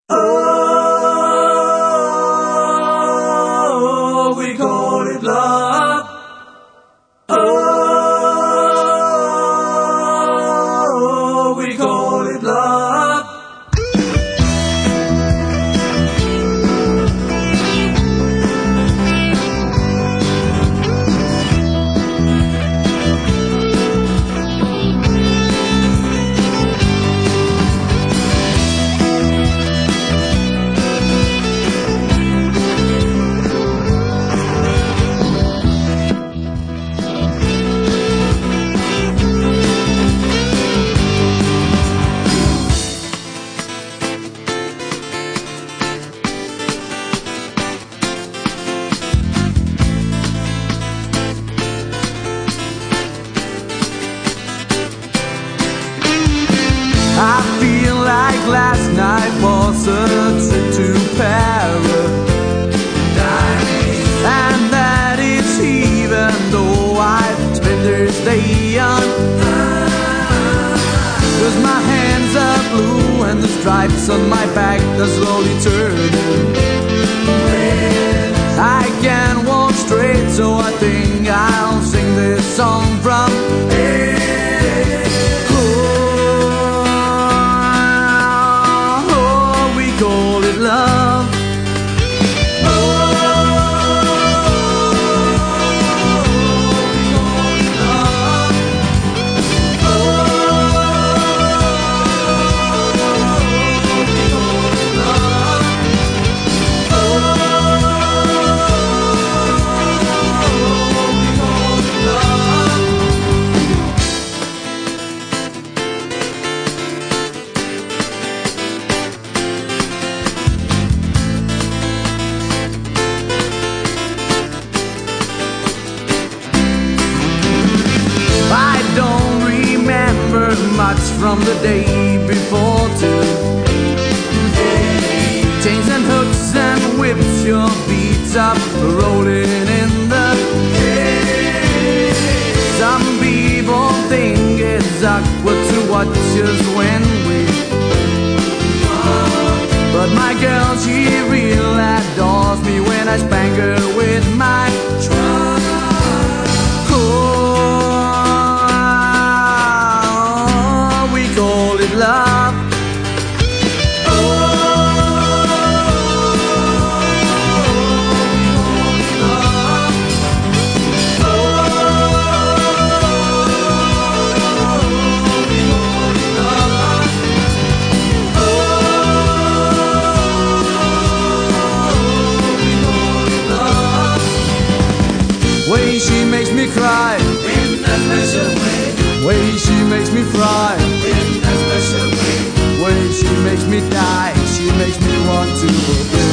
Oh, we call it love. Oh, we call it love. I feel like last night was a trip to Paradise, and that is even though I've spent this day on. 'Cause my hands are blue and the stripes on my back are slowly turning red. I can't walk straight, so I think I'll sing this song from call it love. Oh, we call it love. Oh, we call it love. Oh, we call it love. I don't remember much from the day before too. Chains and hooks and whips, your beats up rolling in the air. Some people think it's awkward to watch us when we walk, but my girl, she really adores me when I spank her with my truck. Call it love. Oh, we call it love. Oh, we call it love. Oh, we call it love. Way she makes me cry in that special way. Way she makes me fry in that special way. Way she makes me die. She makes me want to fulfill